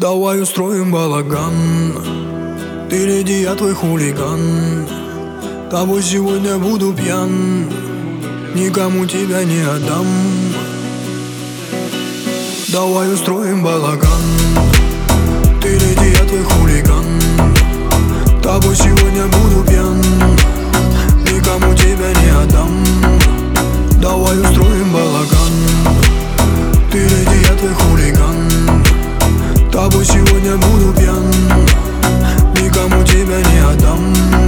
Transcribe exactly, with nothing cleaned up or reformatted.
Давай устроим балаган. Ты леди, я твой хулиган. Тобой сегодня буду пьян, никому тебя не отдам. Давай устроим балаган. Ты леди, я твой хулиган.